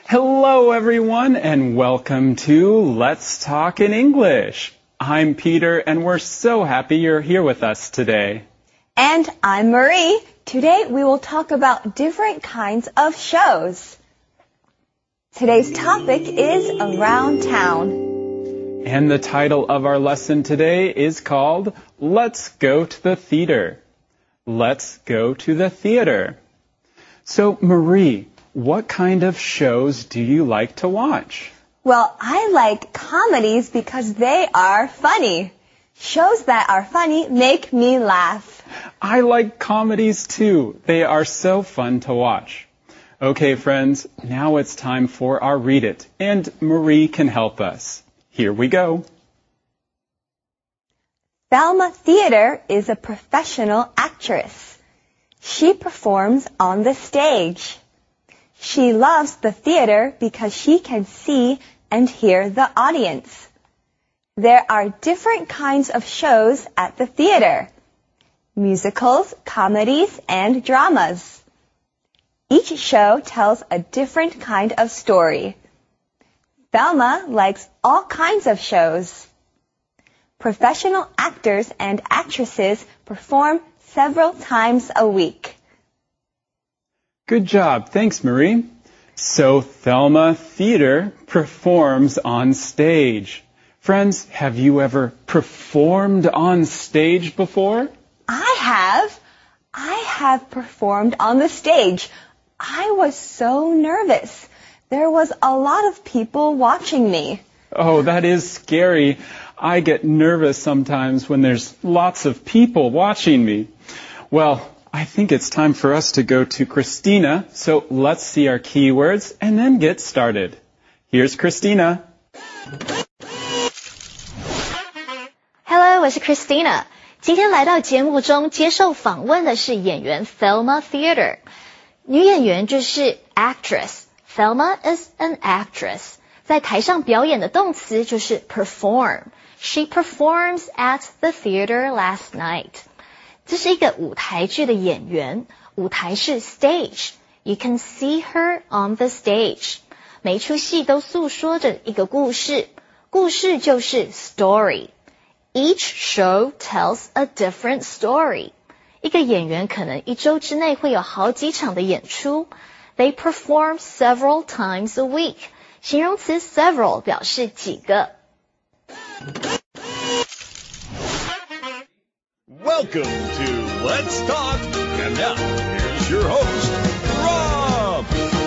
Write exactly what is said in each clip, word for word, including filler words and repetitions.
Hello, everyone, and welcome to Let's Talk in English. I'm Peter, and we're so happy you're here with us today. And I'm Marie. Today we will talk about different kinds of shows. Today's topic is Around Town. And the title of our lesson today is called Let's Go to the Theater. Let's go to the theater. So, Marie, what kind of shows do you like to watch? Well, I like comedies because they are funny. Shows that are funny make me laugh. I like comedies too. They are so fun to watch. Okay, friends, now it's time for our Read It, and Marie can help us. Here we go. Thelma Theater is a professional actress. She performs on the stage. She loves the theater because she can see and hear the audience. There are different kinds of shows at the theater: musicals, comedies, and dramas. Each show tells a different kind of story. Thelma likes all kinds of shows. Professional actors and actresses perform several times a week. Good job. Thanks, Marie. So, Thelma Theater performs on stage. Friends, have you ever performed on stage before? I have. I have performed on the stage. I was so nervous. There was a lot of people watching me. Oh, that is scary. I get nervous sometimes when there's lots of people watching me. Well, I think it's time for us to go to Christina, so let's see our keywords and then get started. Here's Christina. Hello, 我是 Christina. 今天来到节目中接受访问的是演员 Thelma Theater. 女演员就是 actress. Thelma is an actress. 在台上表演的动词就是 perform. She performs at the theater last night. 这是一个舞台剧的演员，舞台是 stage. You can see her on the stage. 每一出戏都诉说着一个故事，故事就是 story. Each show tells a different story. 一个演员可能一周之内会有好几场的演出。They perform several times a week. 形容词 several 表示几个。 Welcome to Let's Talk, and now here's your host, Rob.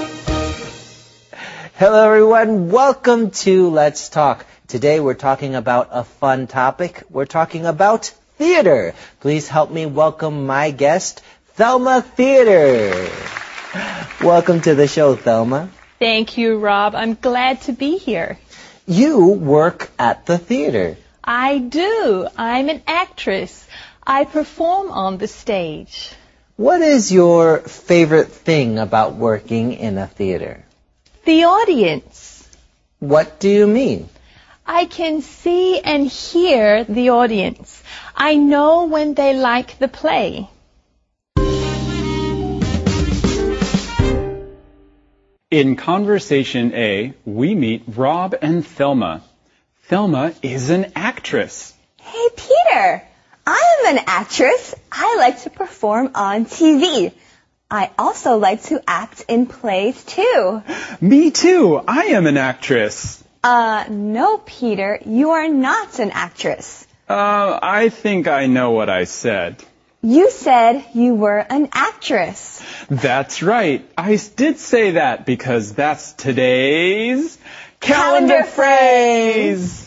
Hello everyone, welcome to Let's Talk. Today we're talking about a fun topic. We're talking about theater. Please help me welcome my guest, Thelma Theater. Welcome to the show, Thelma. Thank you, Rob. I'm glad to be here. You work at the theater. I do. I'm an actress. I perform on the stage. What is your favorite thing about working in a theater? The audience. What do you mean? I can see and hear the audience. I know when they like the play. In Conversation A, we meet Rob and Thelma. Thelma is an actress. Hey, Peter. I'm an actress. I like to perform on T V. I also like to act in plays too. Me too. I am an actress. Uh, no, Peter. You are not an actress. Uh, I think I know what I said. You said you were an actress. That's right. I did say that because that's today's calendar, calendar phrase.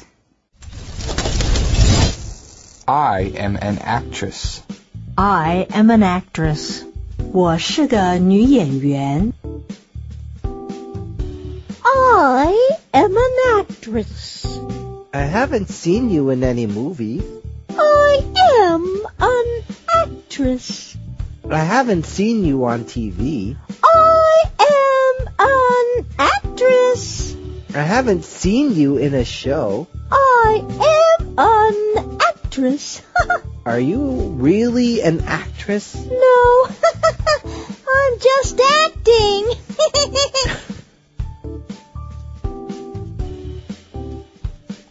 I am an actress. I am an actress. 我是个女演员。I am an actress. I haven't seen you in any movies. I am an actress. I haven't seen you on T V. I am an actress. I haven't seen you in a show. I am an actress. Are you really an actress? No, I'm just acting.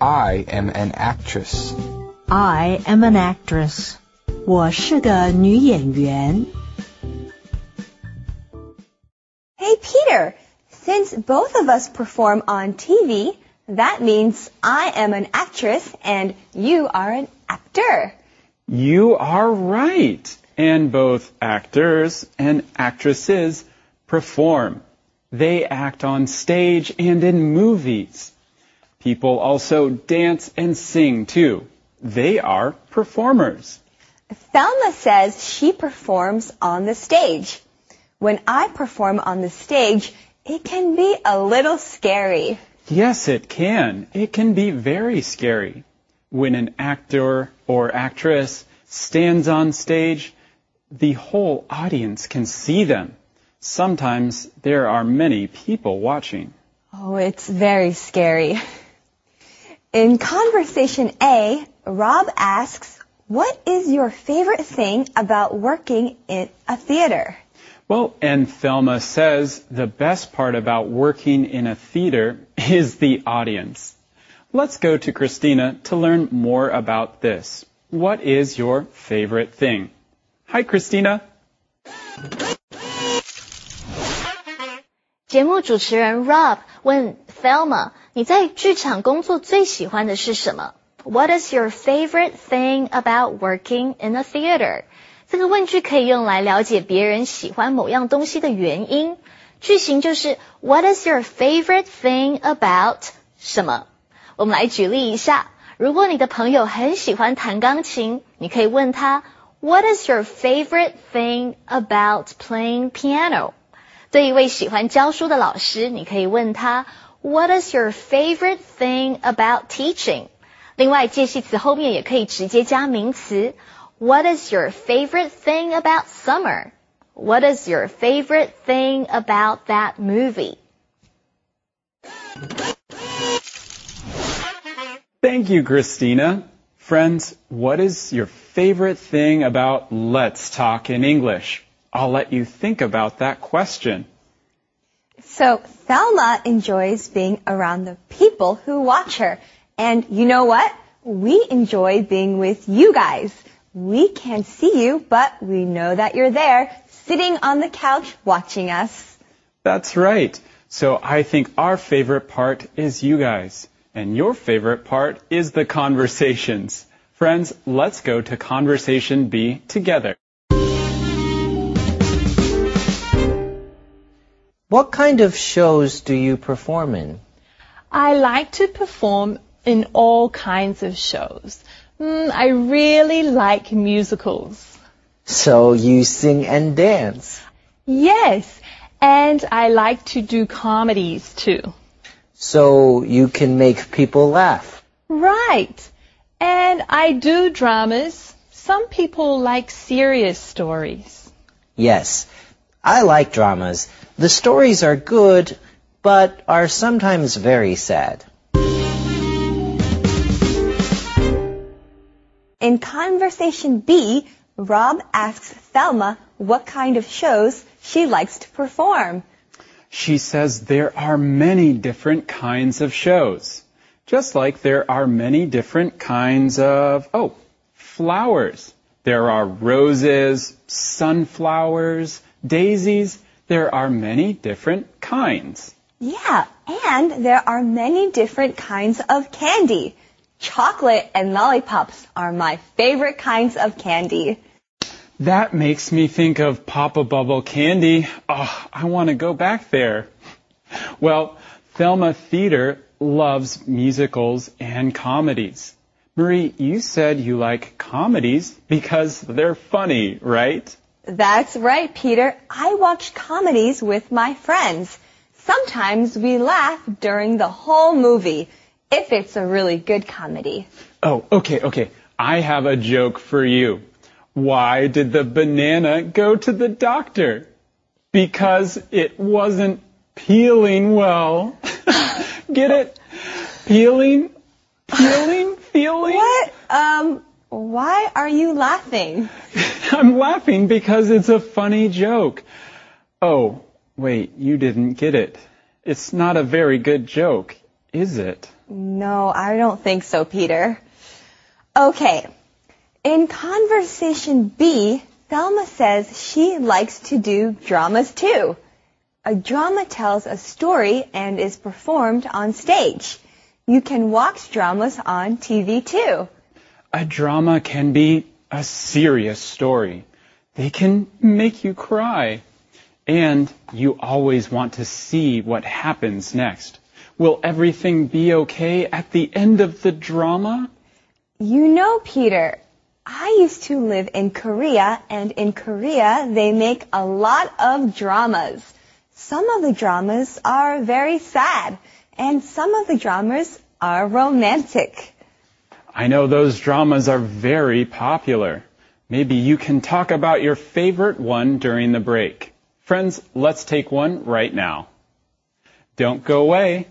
I am an actress. I am an actress. 我是个女演员。 Hey, Peter, since both of us perform on T V, that means I am an actress and you are an actor. You are right. And both actors and actresses perform. They act on stage and in movies. People also dance and sing too. They are performers. Thelma says she performs on the stage. When I perform on the stage, it can be a little scary. Yes, it can. It can be very scary. When an actor or actress stands on stage, the whole audience can see them. Sometimes there are many people watching. Oh, it's very scary. In Conversation A, Rob asks, what is your favorite thing about working in a theater? Well, and Thelma says the best part about working in a theater is the audience. Let's go to Christina to learn more about this. What is your favorite thing? Hi, Christina. 节目主持人 Rob 问 Thelma， 你在剧场工作最喜欢的是什么？ What is your favorite thing about working in a theater? 这个问句可以用来了解别人喜欢某样东西的原因。句型就是 What is your favorite thing about 什么？我们来举例一下。如果你的朋友很喜欢弹钢琴，你可以问他 What is your favorite thing about playing piano? 对一位喜欢教书的老师，你可以问他 What is your favorite thing about teaching? 另外，介系词后面也可以直接加名词。What is your favorite thing about summer? What is your favorite thing about that movie? Thank you, Christina. Friends, what is your favorite thing about Let's Talk in English? I'll let you think about that question. So, Thelma enjoys being around the people who watch her. And you know what? We enjoy being with you guys. We can't see you, but we know that you're there, sitting on the couch watching us. That's right. So I think our favorite part is you guys. And your favorite part is the conversations. Friends, let's go to Conversation B together. What kind of shows do you perform in? I like to perform in all kinds of shows. Mm, I really like musicals. So you sing and dance? Yes, and I like to do comedies too. So you can make people laugh? Right. And I do dramas. Some people like serious stories. Yes, I like dramas. The stories are good, but are sometimes very sad. In Conversation B, Rob asks Thelma what kind of shows she likes to perform. She says there are many different kinds of shows. Just like there are many different kinds of, oh, flowers. There are roses, sunflowers, daisies. There are many different kinds. Yeah, and there are many different kinds of candy. Chocolate and lollipops are my favorite kinds of candy. That makes me think of Papa Bubble candy. Oh, I want to go back there. Well, Thelma Theater loves musicals and comedies. Marie, you said you like comedies because they're funny, right? That's right, Peter. I watch comedies with my friends. Sometimes we laugh during the whole movie, if it's a really good comedy. Oh, okay, okay. I have a joke for you. Why did the banana go to the doctor? Because it wasn't peeling well. Get it? Peeling? Peeling? Feeling? What? Um, why are you laughing? I'm laughing because it's a funny joke. Oh, wait, you didn't get it. It's not a very good joke. is it? No, I don't think so, Peter. Okay. In conversation B, Thelma says she likes to do dramas too. A drama tells a story and is performed on stage. You can watch dramas on T V too. A drama can be a serious story. They can make you cry. And you always want to see what happens next. Will everything be okay at the end of the drama? You know, Peter, I used to live in Korea, and in Korea they make a lot of dramas. Some of the dramas are very sad, and some of the dramas are romantic. I know those dramas are very popular. Maybe you can talk about your favorite one during the break. Friends, let's take one right now. Don't go away.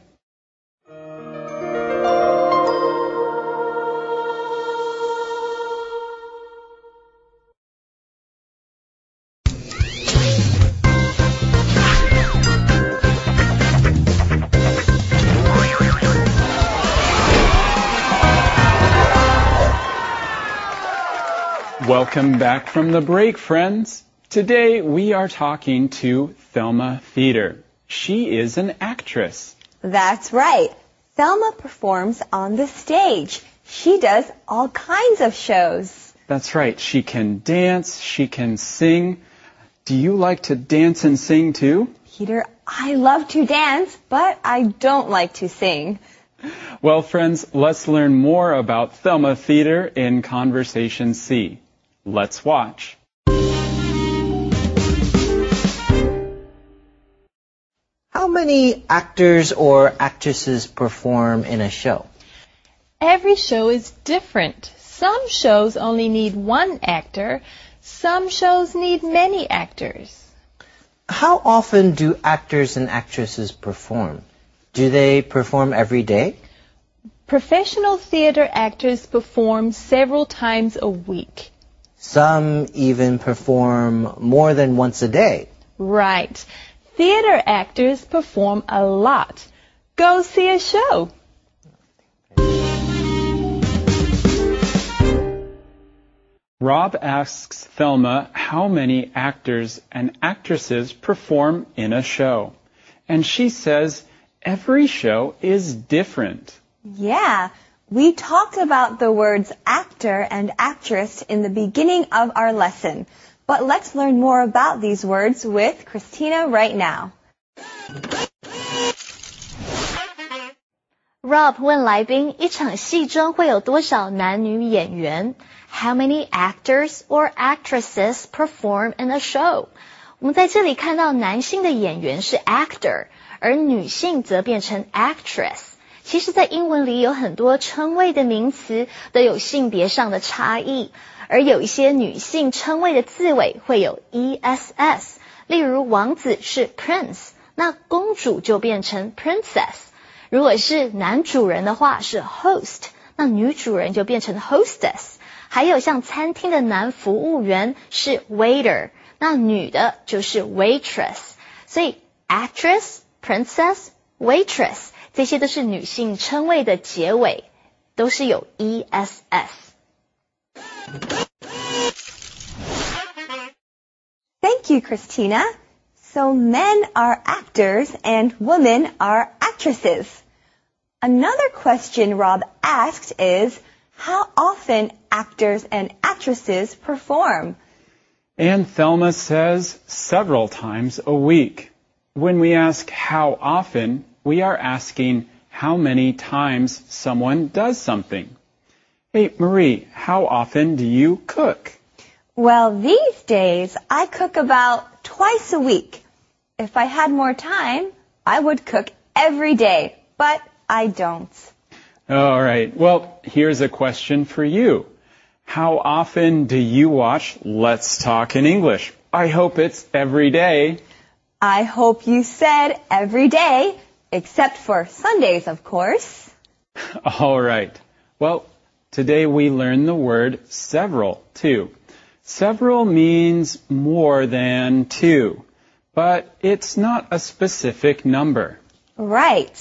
Welcome back from the break, friends. Today we are talking to Thelma Theater. She is an actress. That's right. Thelma performs on the stage. She does all kinds of shows. That's right. She can dance. She can sing. Do you like to dance and sing too? Peter, I love to dance, but I don't like to sing. Well, friends, let's learn more about Thelma Theater in Conversation C. Let's watch. How many actors or actresses perform in a show? Every show is different. Some shows only need one actor. Some shows need many actors. How often do actors and actresses perform? Do they perform every day? Professional theater actors perform several times a week. Some even perform more than once a day. Right. Theater actors perform a lot. Go see a show. Rob asks Thelma how many actors and actresses perform in a show. And she says every show is different. Yeah, we talked about the words actor and actress in the beginning of our lesson. But let's learn more about these words with Christina right now. Rob 问来宾，一场戏中会有多少男女演员 ？How many actors or actresses perform in a show？ 我们在这里看到男性的演员是 actor， 而女性则变成 actress。其实，在英文里有很多称谓的名词都有性别上的差异，而有一些女性称谓的字尾会有 ess， 例如王子是 prince， 那公主就变成 princess。如果是男主人的话是 host， 那女主人就变成 hostess。还有像餐厅的男服务员是 waiter， 那女的就是 waitress。所以 actress、princess、waitress。这些都是女性称谓的结尾，都是有 ess。 Thank you, Christina. So men are actors and women are actresses. Another question Rob asked is, how often actors and actresses perform? And Thelma says several times a week. When we ask how often, we are asking how many times someone does something. Hey, Marie, how often do you cook? Well, these days, I cook about twice a week. If I had more time, I would cook every day, but I don't. All right. Well, here's a question for you. How often do you watch Let's Talk in English? I hope it's every day. I hope you said every day. Except for Sundays, of course. All right. Well, today we learned the word several, too. Several means more than two, but it's not a specific number. Right.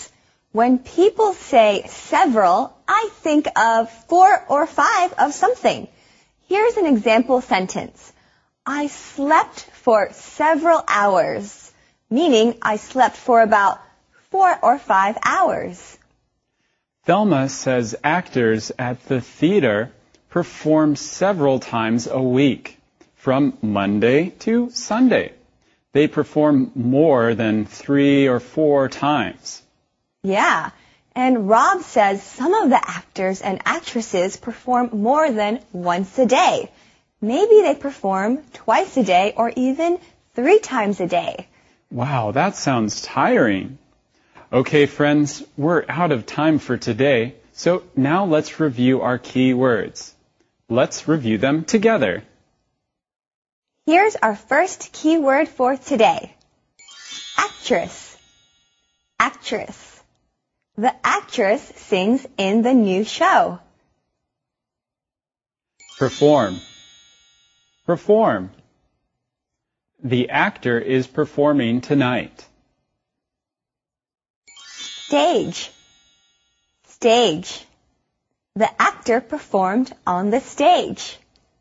When people say several, I think of four or five of something. Here's an example sentence. I slept for several hours, meaning I slept for about four or five hours. Thelma says actors at the theater perform several times a week, from Monday to Sunday. They perform more than three or four times. Yeah, and Rob says some of the actors and actresses perform more than once a day. Maybe they perform twice a day or even three times a day. Wow, that sounds tiring. Okay, friends, we're out of time for today, so now let's review our key words. Let's review them together. Here's our first key word for today. Actress. Actress. The actress sings in the new show. Perform. Perform. The actor is performing tonight. Stage. Stage. The actor performed on the stage.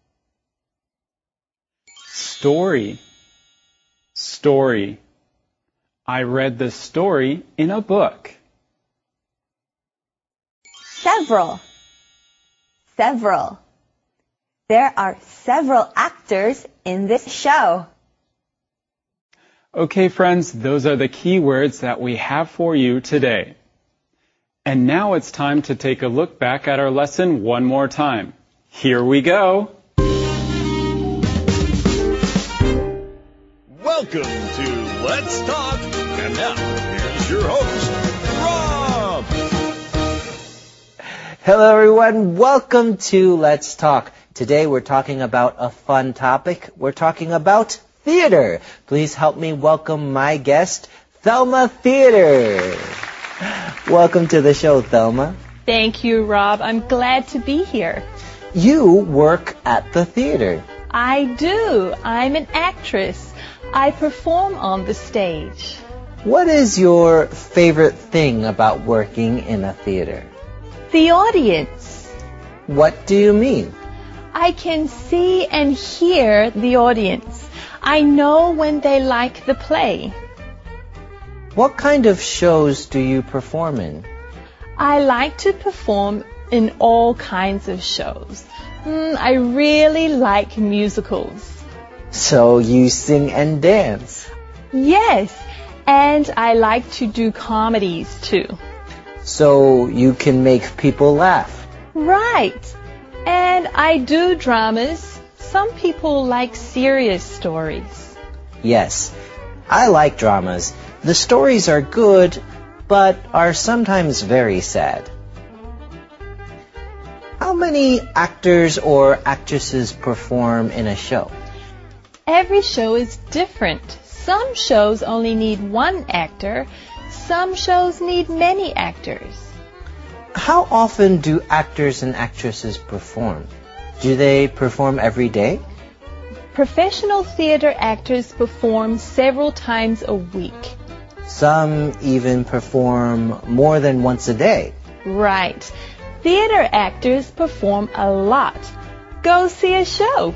Story. Story. I read the story in a book. Several. Several. There are several actors in this show. Okay, friends, those are the key words that we have for you today. And now it's time to take a look back at our lesson one more time. Here we go. Welcome to Let's Talk. And now, here's your host, Rob. Hello everyone, welcome to Let's Talk. Today we're talking about a fun topic. We're talking about theater. Please help me welcome my guest, Thelma Theater. Welcome to the show, Thelma. Thank you, Rob. I'm glad to be here. You work at the theater. I do. I'm an actress. I perform on the stage. What is your favorite thing about working in a theater? The audience. What do you mean? I can see and hear the audience. I know when they like the play. What kind of shows do you perform in? I like to perform in all kinds of shows. Mm, I really like musicals. So you sing and dance? Yes, and I like to do comedies too. So you can make people laugh? Right. And I do dramas. Some people like serious stories. Yes, I like dramas. The stories are good, but are sometimes very sad. How many actors or actresses perform in a show? Every show is different. Some shows only need one actor. Some shows need many actors. How often do actors and actresses perform? Do they perform every day? Professional theater actors perform several times a week. Some even perform more than once a day. Right. Theater actors perform a lot. Go see a show.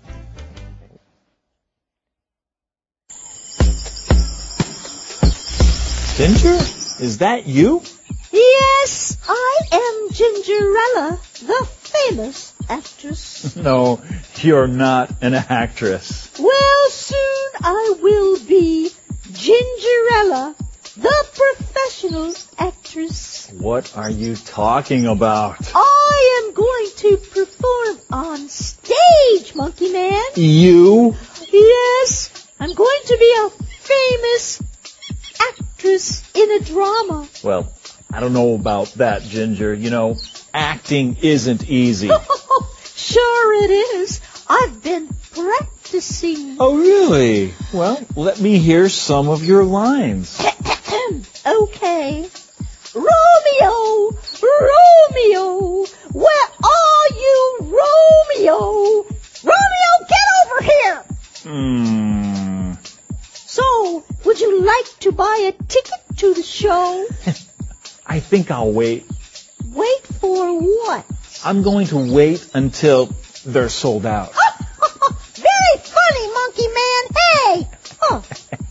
Ginger, is that you? Yes, I am Gingerella, the famous actress. No, you're not an actress. Well, soon I will be Gingerella, the professional actress. What are you talking about? I am going to perform on stage, Monkey Man. You? Yes, I'm going to be a famous actress in a drama. Well, I don't know about that, Ginger. You know, acting isn't easy. Sure it is. I've been practicing. Oh, really? Well, let me hear some of your lines. Okay. Romeo, Romeo, where are you, Romeo? Romeo, get over here! Hmm. So, would you like to buy a ticket to the show? I think I'll wait. Wait for what? I'm going to wait until they're sold out. Very funny, Monkey Man. Hey! Oh.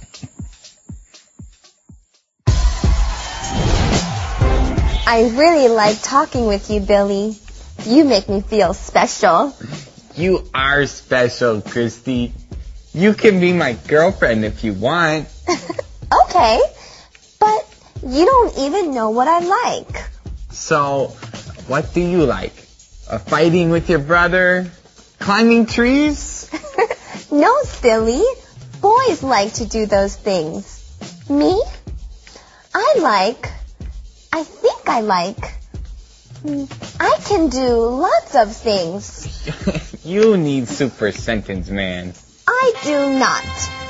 I really like talking with you, Billy. You make me feel special. You are special, Christy. You can be my girlfriend if you want. Okay, but you don't even know what I like. So, what do you like? Uh, fighting with your brother? Climbing trees? No, silly. Boys like to do those things. Me? I like... I think I like... I can do lots of things. You need Super Sentence Man. I do not.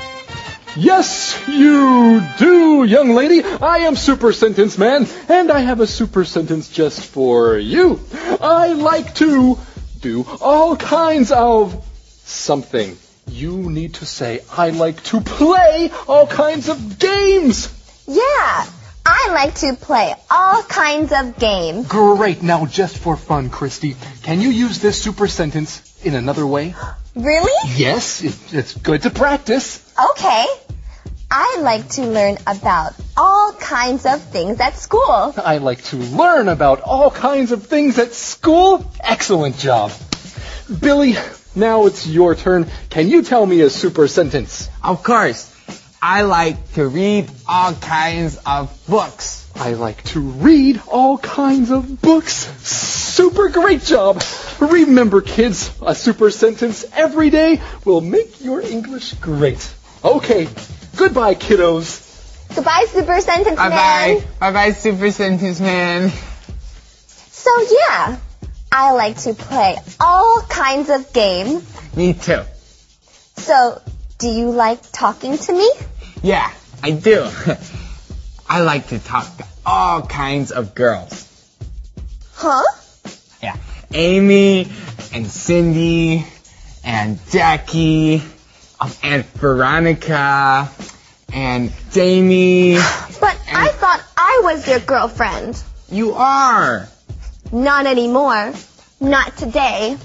Yes, you do, young lady. I am Super Sentence Man, and I have a super sentence just for you. I like to do all kinds of something. You need to say, I like to play all kinds of games. Yeah, I like to play all kinds of games. Great. Now, just for fun, Christy, can you use this super sentence in another way? Really? Yes, it, it's good to practice. Okay. I like to learn about all kinds of things at school. I like to learn about all kinds of things at school. Excellent job. Billy, now it's your turn. Can you tell me a super sentence? Of course. I like to read all kinds of books. I like to read all kinds of books. Super great job. Remember, kids, a super sentence every day will make your English great. Okay, goodbye, kiddos. Goodbye, Super Sentence Man. Bye-bye. Bye-bye, Super Sentence Man. So, yeah, I like to play all kinds of games. Me too. So, do you like talking to me? Yeah, I do. I like to talk to all kinds of girls. Huh? Yeah. Amy and Cindy and Jackie and Veronica and Jamie. But I thought I was your girlfriend. You are. Not anymore. Not today.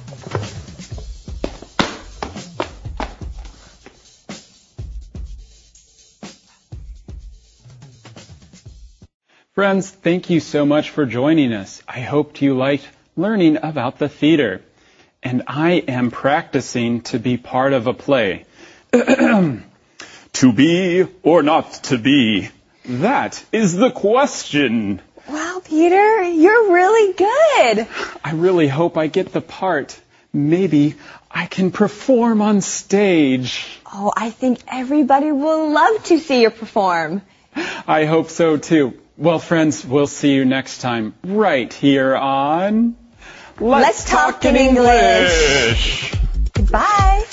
Friends, thank you so much for joining us. I hoped you liked learning about the theater. And I am practicing to be part of a play. To be or not to be? That is the question. Wow, Peter, you're really good. I really hope I get the part. Maybe I can perform on stage. Oh, I think everybody will love to see you perform. I hope so too. Well, friends, we'll see you next time right here on Let's, Let's Talk, Talk in English. English. Goodbye.